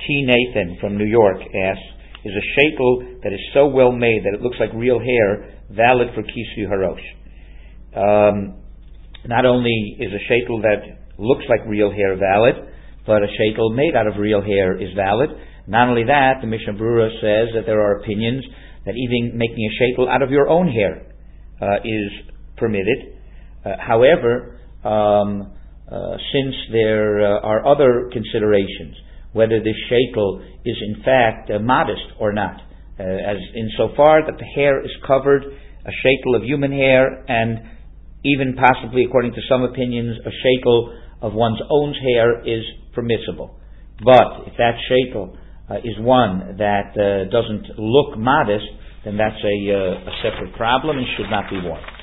T. Nathan from New York asks, is a sheitel that is so well made that it looks like real hair valid for Kisui Harosh? Not only is a sheitel that looks like real hair valid, but a sheitel made out of real hair is valid. Not only that, the Mishnah Berurah says that there are opinions that even making a sheitel out of your own hair is permitted. However, since there are other considerations, whether this sheitel is in fact modest or not, as insofar that the hair is covered, a sheitel of human hair, and even possibly, according to some opinions, a sheitel of one's own hair is permissible. But if that sheitel is one that doesn't look modest, then that's a separate problem and should not be worn.